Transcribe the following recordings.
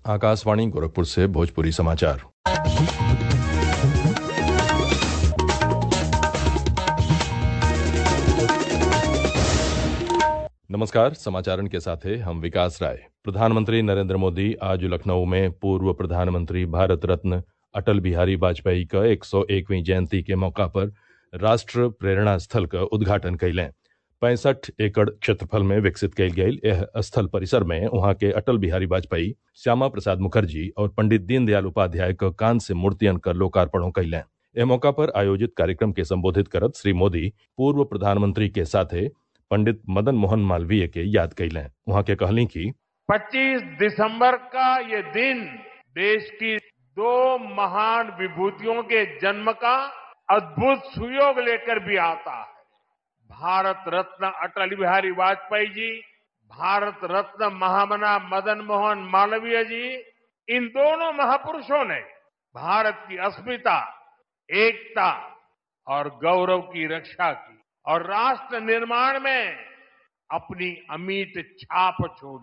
आकाशवाणी गोरखपुर से भोजपुरी समाचार। नमस्कार, समाचारन के साथ हैं हम विकास राय। प्रधानमंत्री नरेंद्र मोदी आज लखनऊ में पूर्व प्रधानमंत्री भारत रत्न अटल बिहारी वाजपेयी का 101वीं जयंती के मौका पर राष्ट्र प्रेरणा स्थल का उद्घाटन कैलें। 65 एकड़ क्षेत्रफल में विकसित कैल गयल यह स्थल परिसर में वहां के अटल बिहारी वाजपेयी, श्यामा प्रसाद मुखर्जी और पंडित दीनदयाल उपाध्याय का कांस्य मूर्तियन कर लोकार्पणों कैलें। यह मौका पर आयोजित कार्यक्रम के संबोधित करत श्री मोदी पूर्व प्रधानमंत्री के साथे पंडित मदन मोहन मालवीय के याद कैलें। वहां के कहली कि 25 दिसंबर का ये दिन देश की दो महान विभूतियों के जन्म का अद्भुत सुयोग लेकर भी आता है। भारत रत्न अटल बिहारी वाजपेयी जी, भारत रत्न महामना मदन मोहन मालवीय जी, इन दोनों महापुरुषों ने भारत की अस्मिता, एकता और गौरव की रक्षा की और राष्ट्र निर्माण में अपनी अमिट छाप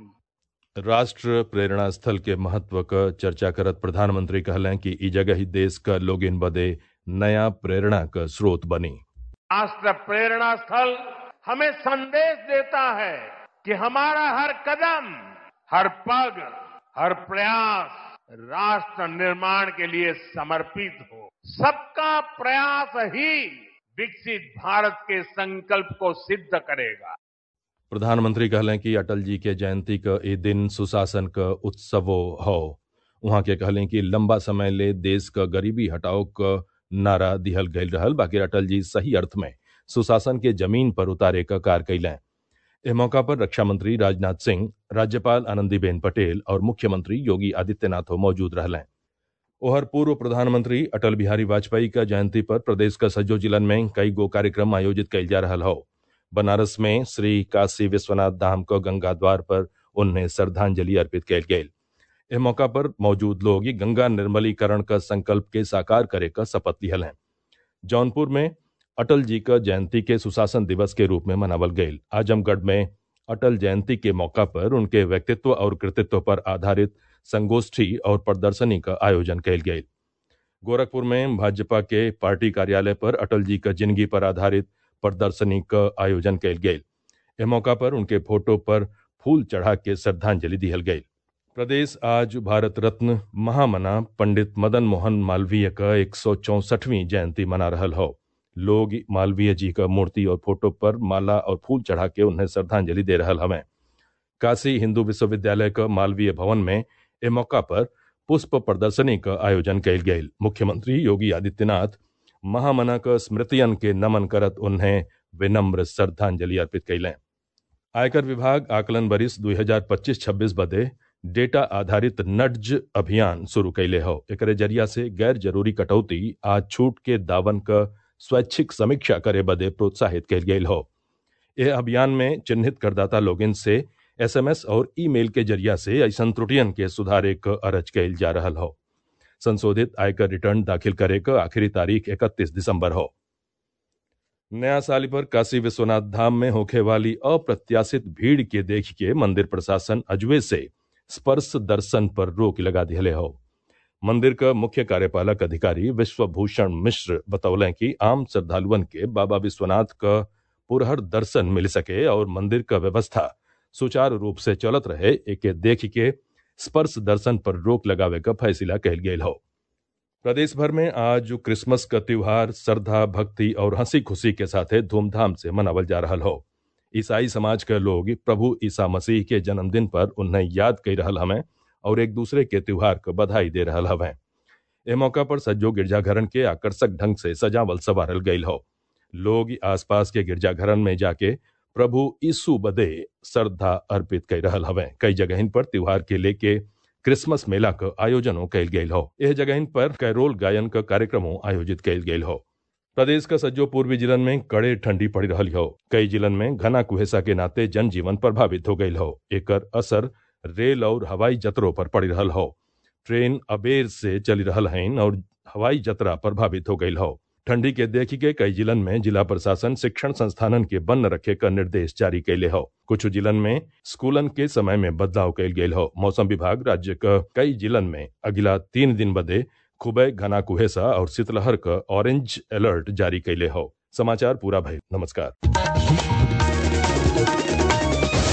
छोड़ी। राष्ट्र प्रेरणा स्थल के महत्व का चर्चा करत प्रधानमंत्री कहलें कि ई जगह ही देश का लोगिन बदे नया प्रेरणा का स्रोत बनी। राष्ट्र प्रेरणा स्थल हमें संदेश देता है कि हमारा हर कदम, हर पग, हर प्रयास राष्ट्र निर्माण के लिए समर्पित हो। सबका प्रयास ही विकसित भारत के संकल्प को सिद्ध करेगा। प्रधानमंत्री कहलें कि अटल जी के जयंती का ये दिन सुशासन का उत्सवो हो। वहां के कहलें कि लंबा समय ले देश का गरीबी हटाओ का नारा दिहल गयल रहल, बाकी अटल जी सही अर्थ में सुशासन के जमीन पर उतारे का कार्य कैलें। इस मौका पर रक्षा मंत्री राजनाथ सिंह, राज्यपाल आनंदीबेन पटेल और मुख्यमंत्री योगी आदित्यनाथ मौजूद रहलें। ओहर पूर्व प्रधानमंत्री अटल बिहारी वाजपेयी का जयंती पर प्रदेश का सज्जो जिलन में कई गो कार्यक्रम आयोजित कैल जा रहा हो। बनारस में श्री काशी विश्वनाथ धाम को गंगा द्वार पर उन्हें श्रद्धांजलि अर्पित कैल गयी। इस मौका पर मौजूद लोग गंगा निर्मलीकरण का संकल्प के साकार करे का शपथ लिहल हैं। जौनपुर में अटल जी का जयंती के सुशासन दिवस के रूप में मनावल गयल। आजमगढ़ में अटल जयंती के मौका पर उनके व्यक्तित्व और कृतित्व पर आधारित संगोष्ठी और प्रदर्शनी का आयोजन कैल गयल। गोरखपुर में भाजपा के पार्टी कार्यालय पर अटल जी का जिंदगी पर आधारित प्रदर्शनी का आयोजन कैल गयल। इस मौका पर उनके फोटो पर फूल चढ़ा के श्रद्धांजलि दिहल गई। प्रदेश आज भारत रत्न महामना पंडित मदन मोहन मालवीय का 164वीं जयंती मना रहल हो। लोग मालवीय जी का मूर्ति और फोटो पर माला और फूल चढ़ा के उन्हें श्रद्धांजलि दे रहल हमें। काशी हिंदू विश्वविद्यालय का मालवीय भवन में इस मौका पर पुष्प प्रदर्शनी का आयोजन कैल गयल। मुख्यमंत्री योगी आदित्यनाथ महामना का स्मृतियन के नमन करत उन्हें विनम्र श्रद्धांजलि अर्पित कैलें। आयकर विभाग आकलन बरिस 2025-26 बदे डेटा आधारित नड्ज अभियान शुरू कैले हो। एकरे जरिया से गैर जरूरी कटौती आज छूट के दावन का स्वैच्छिक समीक्षा करे बदे प्रोत्साहित कैल गयल हो। यह अभियान में चिन्हित करदाता लोगिन से SMS और ईमेल के जरिया से ऐसन त्रुटियन के सुधारे का अरज कैल जा रहल हो। संशोधित आयकर रिटर्न दाखिल करे का आखिरी तारीख 31 दिसंबर हो। नया साल पर काशी विश्वनाथ धाम में होखे वाली अप्रत्याशित भीड़ के देख के मंदिर प्रशासन अजवे से स्पर्श दर्शन पर रोक लगा दिले हो। मंदिर का मुख्य कार्यपालक अधिकारी विश्वभूषण मिश्र बतौलें कि आम श्रद्धालुअन के बाबा विश्वनाथ का पुरहर दर्शन मिल सके और मंदिर का व्यवस्था सुचारू रूप से चलत रहे, एके देख के स्पर्श दर्शन पर रोक लगावे का फैसला कैल गयल हो। प्रदेश भर में आज क्रिसमस का त्योहार श्रद्धा, भक्ति और हंसी खुशी के साथ धूमधाम से मनावल जा रहा हो। ईसाई समाज के लोग प्रभु ईसा मसीह के जन्मदिन पर उन्हें याद कर रहल हमें और एक दूसरे के त्योहार को बधाई दे रहल हमें। इस मौका पर सज्जो गिरजाघरन के आकर्षक ढंग से सजावल संवारल गयल हो। लोग आसपास के गिरजाघरन में जाके प्रभु यीशु बदे श्रद्धा अर्पित कर रहल हवें। कई जगहिन पर त्योहार के लेके क्रिसमस मेला का आयोजनों कैल गयल हो। यह जगहिन पर कैरोल गायन का कार्यक्रमों आयोजित कैल गयल हो। प्रदेश का सज्जो पूर्वी जिलन में कड़े ठंडी पड़ी रही हो। कई जिलन में घना कुहेसा के नाते जनजीवन प्रभावित हो गयल हो। एकर असर रेल और हवाई जतरों पर पड़ी रहल हो। ट्रेन अबेर से चली रहल हैं और हवाई जतरा प्रभावित हो गयल हो। ठंडी के देखी के कई जिलन में जिला प्रशासन शिक्षण संस्थानन के बंद रखे का निर्देश जारी कैले हो। कुछ जिलन में स्कूलन के समय में बदलाव कैल गेल हो। मौसम विभाग राज्य का कई जिलन में अगला 3 दिन बदे खूबे घना कुहेसा और शीतलहर का ऑरेंज अलर्ट जारी कैले हो। समाचार पूरा भइल। नमस्कार।